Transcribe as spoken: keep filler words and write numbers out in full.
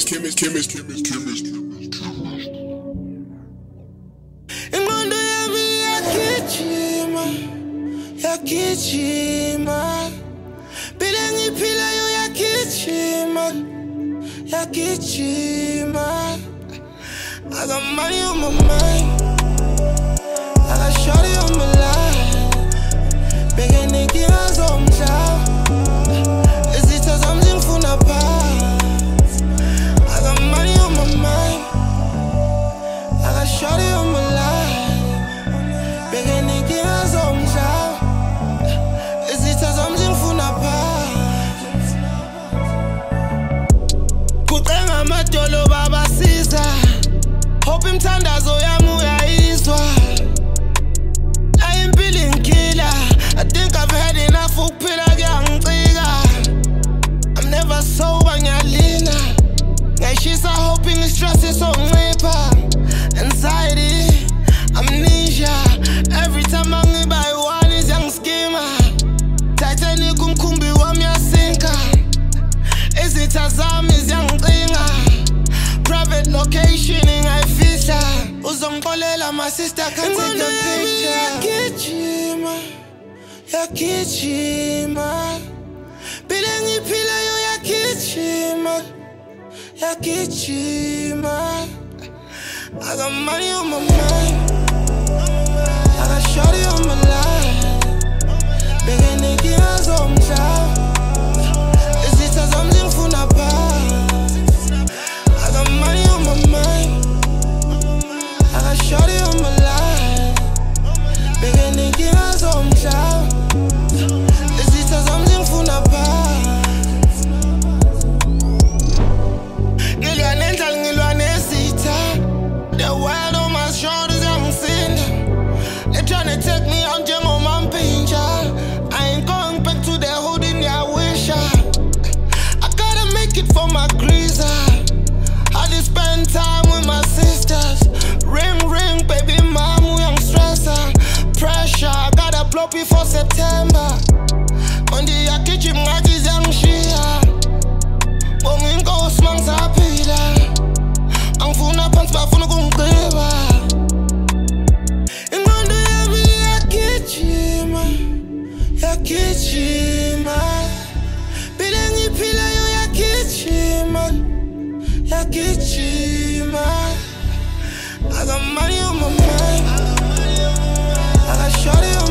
chemist, chemist, chemist, chemist, chemist. Ingqondo yami yagijima, yagijima. Phela ngiphilayo yagijima, yagijima. I got money on my mind, I got shorty on my line. Bege nikinga zomhlaba, izitha zami zingifuna phansi. I got money on my mind, I got shorty on my line. Bege nikinga zomhlaba, izitha zami zingifuna phansi. Kucenga amadolo babasiza, hope imthandazo yami uyayizwa. I ain't feeling killer, I think I've had enough ukuphila kuyangicika. I'm never sober ngiyalina, ngiyayishisa hoping i-stress izoncipha. Anxiety, amnesia, every time angiba yi-one iyangiskima. Titanic umkhumbi wami yasinka, izitha zami ziyangicinga. Private location ingayifihla, uzongixolela my sister can't take a picture. Yagijima, yagijima. Phela ngiphilayo yagijima, yagijima. I got money on my mind, I got shorty on my line. Bege nikinga zomhlaba, izitha zami zingifuna phansi. I got money on my mind, I got shorty on my line. Bege nikinga zomhlaba, izitha zami zingifuna phansi. Ngilwa nendlala ngilwa nezitha, the world on my shoulders yangisinda. They tryna take me out njengoma mpinja. I ain't going back to the hood in their wish. I gotta make it for my greaser. I just spend time with my sisters. Ring, ring, baby mom, we young stressor. Pressure, I gotta blow before September. On the yakijim, I just young shia. Bongin go smang sa pila. Ang funa pants bafuna kungqiba. Ingqondo yami yagijima, yagijima. Phela ngiphilayo yagijima, yagijima. I got money on my mind, I got shorty on